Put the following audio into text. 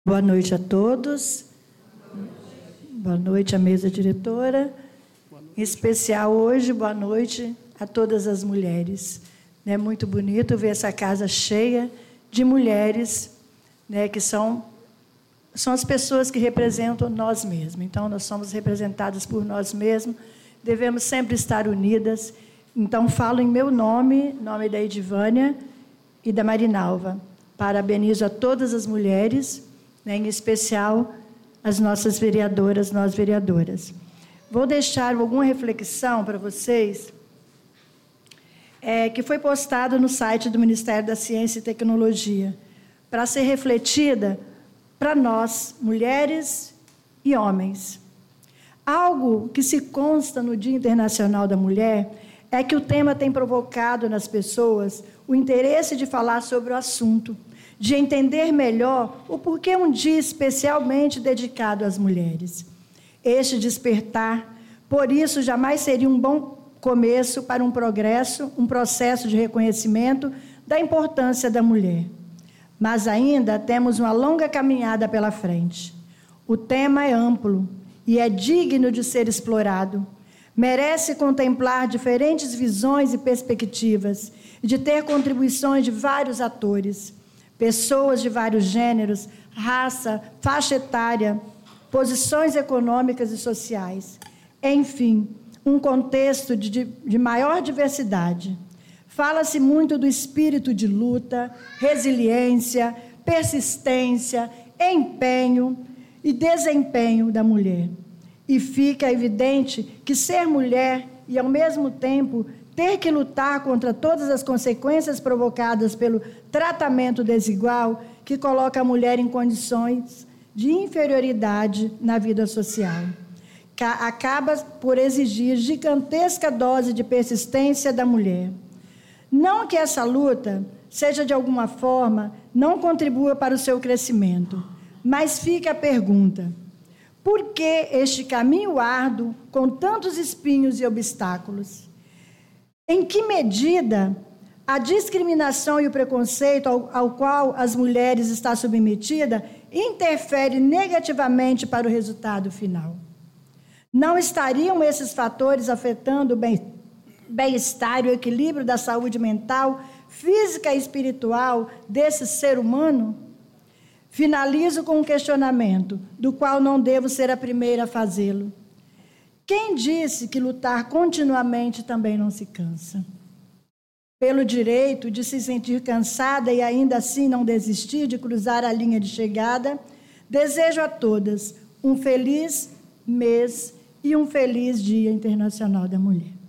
Boa noite a todos. Boa noite à mesa diretora. Em especial hoje, boa noite a todas as mulheres. É muito bonito ver essa casa cheia de mulheres, né, que são as pessoas que representam nós mesmos. Então, nós somos representadas por nós mesmos, devemos sempre estar unidas. Então, falo em meu nome, nome da Edivânia e da Marinalva. Parabenizo a todas as mulheres, né, em especial as nossas vereadoras, nós vereadoras. Vou deixar alguma reflexão para vocês, que foi postado no site do Ministério da Ciência e Tecnologia, para ser refletida para nós, mulheres e homens. Algo que se consta no Dia Internacional da Mulher é que o tema tem provocado nas pessoas o interesse de falar sobre o assunto, de entender melhor o porquê um dia especialmente dedicado às mulheres. Este despertar, por isso, jamais seria um bom começo para um progresso, um processo de reconhecimento da importância da mulher. Mas ainda temos uma longa caminhada pela frente. O tema é amplo e é digno de ser explorado. Merece contemplar diferentes visões e perspectivas, e de ter contribuições de vários atores, pessoas de vários gêneros, raça, faixa etária, posições econômicas e sociais. Enfim, um contexto de maior diversidade. Fala-se muito do espírito de luta, resiliência, persistência, empenho e desempenho da mulher. E fica evidente que ser mulher e, ao mesmo tempo, ter que lutar contra todas as consequências provocadas pelo tratamento desigual que coloca a mulher em condições de inferioridade na vida social. Acaba por exigir gigantesca dose de persistência da mulher. Não que essa luta seja, de alguma forma, não contribua para o seu crescimento, mas fica a pergunta: por que este caminho árduo com tantos espinhos e obstáculos? Em que medida a discriminação e o preconceito ao qual as mulheres estão submetidas interfere negativamente para o resultado final? Não estariam esses fatores afetando o bem-estar e o equilíbrio da saúde mental, física e espiritual desse ser humano? Finalizo com um questionamento, do qual não devo ser a primeira a fazê-lo. Quem disse que lutar continuamente também não se cansa? Pelo direito de se sentir cansada e ainda assim não desistir de cruzar a linha de chegada, desejo a todas um feliz mês e um feliz Dia Internacional da Mulher.